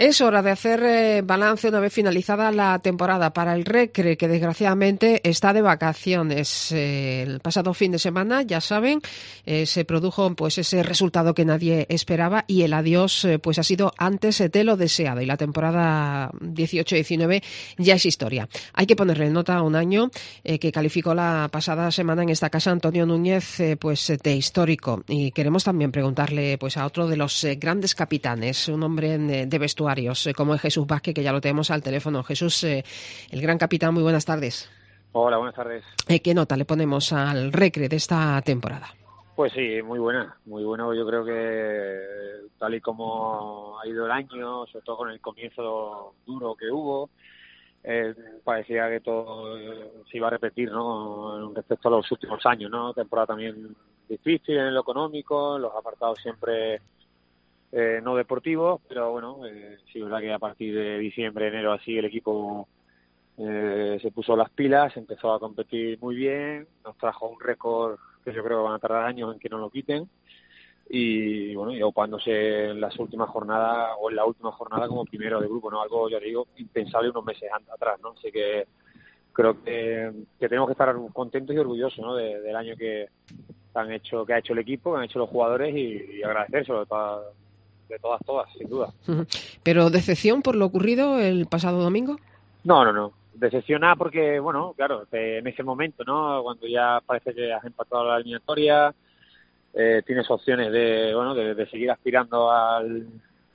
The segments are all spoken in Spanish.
Es hora de hacer balance una vez finalizada la temporada para el Recre, que desgraciadamente está de vacaciones. El pasado fin de semana, ya saben, se produjo pues ese resultado que nadie esperaba y el adiós pues ha sido antes de lo deseado, y la temporada 18-19 ya es historia. Hay que ponerle nota a un año que calificó la pasada semana en esta casa Antonio Núñez pues de histórico, y queremos también preguntarle pues a otro de los grandes capitanes, un hombre de vestuario como es Jesús Vázquez, que ya lo tenemos al teléfono. Jesús, el gran capitán, muy buenas tardes. Hola, buenas tardes. ¿Qué nota le ponemos al Recre de esta temporada? Pues sí, muy buena, muy bueno. Yo creo que tal y como ha ido el año, sobre todo con el comienzo duro que hubo, parecía que todo se iba a repetir, ¿no? Respecto a los últimos años, ¿no? Temporada también difícil en lo económico, los apartados siempre no deportivos, pero bueno, sí es verdad que a partir de diciembre, enero así el equipo se puso las pilas, empezó a competir muy bien, nos trajo un récord que yo creo que van a tardar años en que no lo quiten, y bueno, y ocupándose en las últimas jornadas o en la última jornada como primero de grupo, ¿no? Algo, ya digo, impensable unos meses atrás, ¿no? Así que creo que tenemos que estar contentos y orgullosos, ¿no? Del año que ha hecho el equipo, que han hecho los jugadores, y agradecérselo de todas, sin duda. ¿Pero decepción por lo ocurrido el pasado domingo? No. Decepciona porque, bueno, claro, en ese momento, ¿no? Cuando ya parece que has empatado la eliminatoria, tienes opciones de seguir aspirando al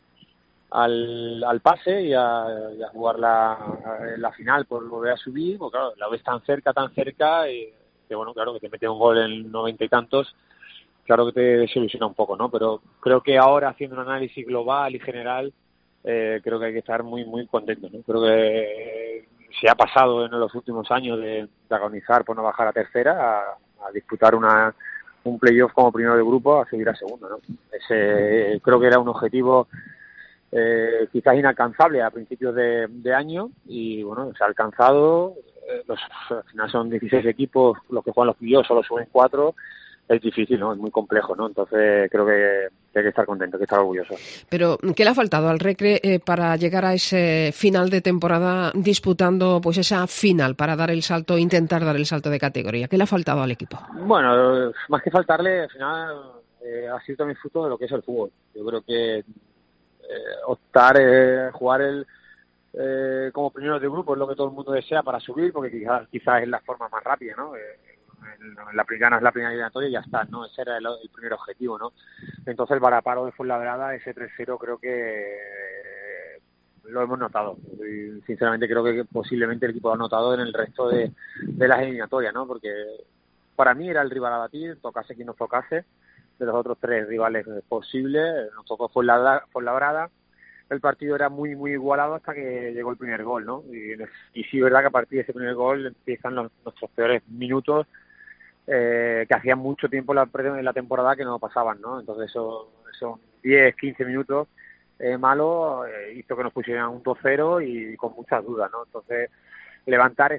pase y a jugar la final por volver a subir, porque claro, la ves tan cerca, y que bueno, claro, que te mete un gol en 90 y tantos, claro que te desilusiona un poco, ¿no? Pero creo que ahora, haciendo un análisis global y general, creo que hay que estar muy, muy contentos, ¿no? Creo que se ha pasado en los últimos años de agonizar por no bajar a tercera a disputar un playoff como primero de grupo, a subir a segundo, ¿no? Creo que era un objetivo quizás inalcanzable a principios de año, y bueno, se ha alcanzado. Al final son 16 equipos los que juegan los playoffs, solo suben 4. Es difícil, ¿no? Es muy complejo, ¿no? Entonces creo que hay que estar contento, hay que estar orgulloso. Pero ¿qué le ha faltado al Recre para llegar a ese final de temporada disputando pues esa final para dar el salto, intentar dar el salto de categoría? ¿Qué le ha faltado al equipo? Bueno, más que faltarle, al final ha sido también fruto de lo que es el fútbol. Yo creo que jugar como primero de grupo es lo que todo el mundo desea para subir, porque quizás es la forma más rápida, ¿no? La primera es la primera eliminatoria y ya está, ¿no? Ese era el primer objetivo, ¿no? Entonces el varapalo de Fuenlabrada, ese 3-0, creo que lo hemos notado. Y sinceramente creo que posiblemente el equipo lo ha notado en el resto de las eliminatorias, ¿no? Porque para mí era el rival a batir, tocase quien nos tocase, de los otros 3 rivales posibles. Nos tocó Fuenlabrada. El partido era muy, muy igualado hasta que llegó el primer gol, ¿no? Y sí es verdad que a partir de ese primer gol empiezan nuestros peores minutos, que hacían mucho tiempo en la temporada que no pasaban, ¿no? Entonces esos 10, 15 minutos malos hizo que nos pusieran un 2-0 y con muchas dudas, ¿no? Entonces levantar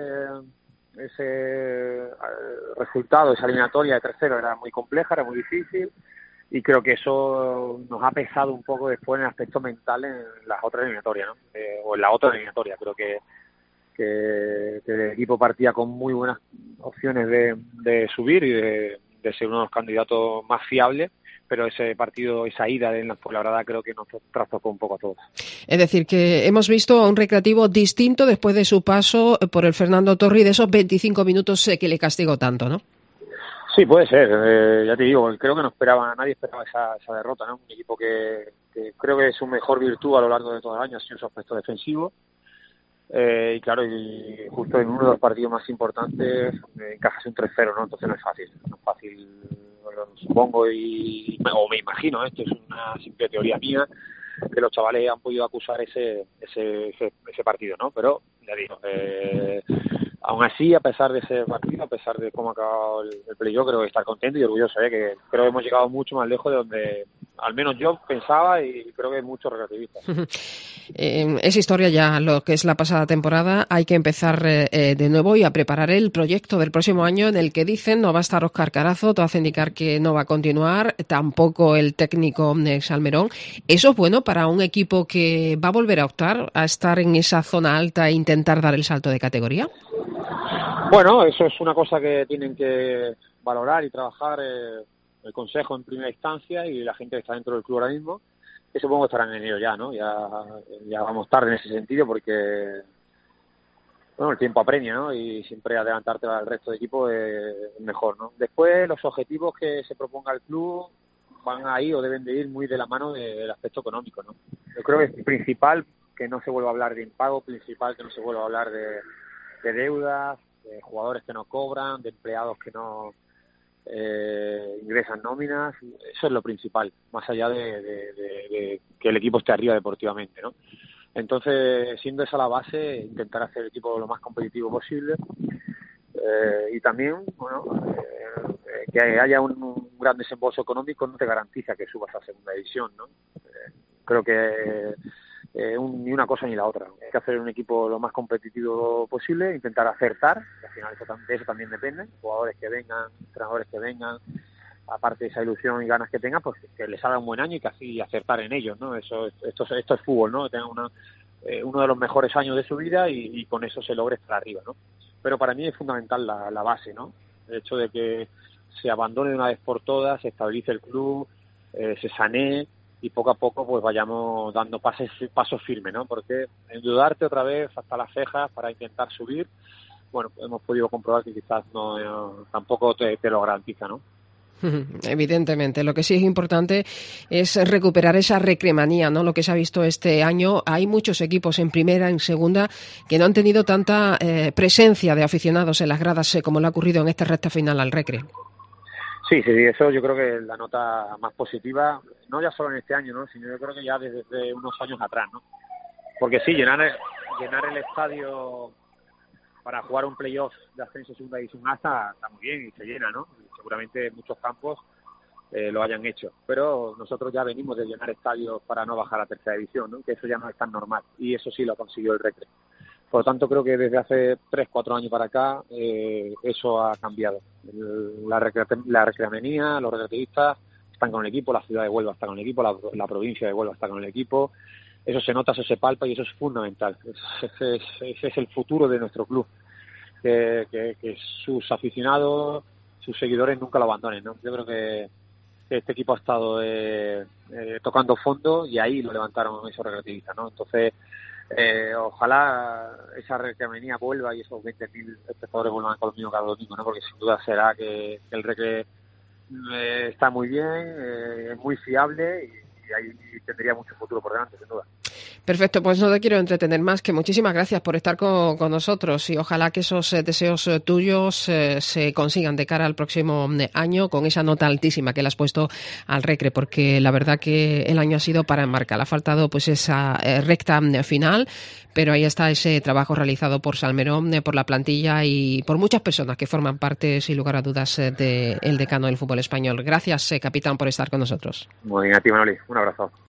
ese resultado, esa eliminatoria de 3-0 era muy compleja, era muy difícil, y creo que eso nos ha pesado un poco después en el aspecto mental en las otras eliminatorias, ¿no? O en la otra eliminatoria. Creo que el equipo partía con muy buenas opciones de subir y de ser uno de los candidatos más fiables, pero ese partido, esa ida en la Fuenlabrada, creo que nos trastocó un poco a todos. Es decir, que hemos visto a un Recreativo distinto después de su paso por el Fernando Torri, de esos 25 minutos que le castigó tanto, ¿no? Sí, puede ser. Ya te digo, creo que nadie esperaba esa derrota, ¿no? Un equipo que creo que es su mejor virtud a lo largo de todo el año ha sido su aspecto defensivo. Y claro, y justo en uno de los partidos más importantes encajas un 3-0, ¿no? Entonces no es fácil, supongo, o me imagino, esto es una simple teoría mía, que los chavales han podido acusar ese partido, ¿no? Pero ya digo, aún así, a pesar de ese partido, a pesar de cómo ha acabado el playoff, creo que estar contento y orgulloso, que creo que hemos llegado mucho más lejos de al menos yo pensaba y creo que muchos recreativistas. Es historia ya lo que es la pasada temporada. Hay que empezar de nuevo y a preparar el proyecto del próximo año, en el que dicen no va a estar Óscar Carazo, todo hace indicar que no va a continuar, tampoco el técnico Salmerón. ¿Eso es bueno para un equipo que va a volver a optar a estar en esa zona alta e intentar dar el salto de categoría? Bueno, eso es una cosa que tienen que valorar y trabajar el Consejo en primera instancia y la gente que está dentro del club ahora mismo, que supongo que estarán en ello ya, ¿no? Ya vamos tarde en ese sentido porque, bueno, el tiempo apremia, ¿no? Y siempre adelantarte al resto de equipos es mejor, ¿no? Después, los objetivos que se proponga el club van ahí o deben de ir muy de la mano del aspecto económico, ¿no? Yo creo que es principal que no se vuelva a hablar de impago, principal que no se vuelva a hablar de deudas, de jugadores que no cobran, de empleados que no ingresan nóminas. Eso es lo principal, más allá de que el equipo esté arriba deportivamente, ¿no? Entonces, siendo esa la base, intentar hacer el equipo lo más competitivo posible y también, bueno, que haya un gran desembolso económico no te garantiza que subas a segunda división, ¿no? Creo que ni una cosa ni la otra. Hay que hacer un equipo lo más competitivo posible, intentar acertar, que al final de eso también depende. Jugadores que vengan, entrenadores que vengan, aparte de esa ilusión y ganas que tengan, pues que les haga un buen año y que así acertar en ellos, ¿no? Esto es fútbol, ¿no? Que tengan uno de los mejores años de su vida y con eso se logre estar arriba, ¿no? Pero para mí es fundamental la base, ¿no? El hecho de que se abandone de una vez por todas, se estabilice el club, se sanee y poco a poco pues vayamos dando pasos firmes, ¿no? Porque endeudarte otra vez hasta las cejas para intentar subir, bueno, hemos podido comprobar que quizás no tampoco te lo garantiza, ¿no? Evidentemente, lo que sí es importante es recuperar esa recremanía, ¿no? Lo que se ha visto este año, hay muchos equipos en primera, en segunda, que no han tenido tanta presencia de aficionados en las gradas como le ha ocurrido en esta recta final al Recre. Sí, eso yo creo que es la nota más positiva, no ya solo en este año, ¿no? Sino yo creo que ya desde unos años atrás, ¿no? Porque sí, llenar el estadio para jugar un playoff de ascenso segunda división A está muy bien y se llena, ¿no? Y seguramente muchos campos lo hayan hecho, pero nosotros ya venimos de llenar estadios para no bajar a tercera división, ¿no? Que eso ya no es tan normal y eso sí lo consiguió el Recre. Por lo tanto, creo que desde hace 3-4 años para acá eso ha cambiado. La recreamenía, los recreativistas están con el equipo, la ciudad de Huelva está con el equipo, la provincia de Huelva está con el equipo. Eso se nota, eso se palpa y eso es fundamental. Ese es el futuro de nuestro club. Que sus aficionados, sus seguidores nunca lo abandonen, ¿no? Yo creo que este equipo ha estado tocando fondo y ahí lo levantaron esos recreativistas, ¿no? Entonces, ojalá esa recreamenía vuelva y esos 20.000 espectadores vuelvan a Colomino cada domingo, ¿no? Porque sin duda será que el Recre está muy bien, es muy fiable y ahí tendría mucho futuro por delante, sin duda. Perfecto, pues no te quiero entretener más, que muchísimas gracias por estar con nosotros y ojalá que esos deseos tuyos se consigan de cara al próximo año con esa nota altísima que le has puesto al Recre, porque la verdad que el año ha sido para enmarcar. Le ha faltado pues esa recta final, pero ahí está ese trabajo realizado por Salmerón, por la plantilla y por muchas personas que forman parte, sin lugar a dudas, del decano del fútbol español. Gracias, capitán, por estar con nosotros. Muy bien, a ti, Manoli. Un abrazo.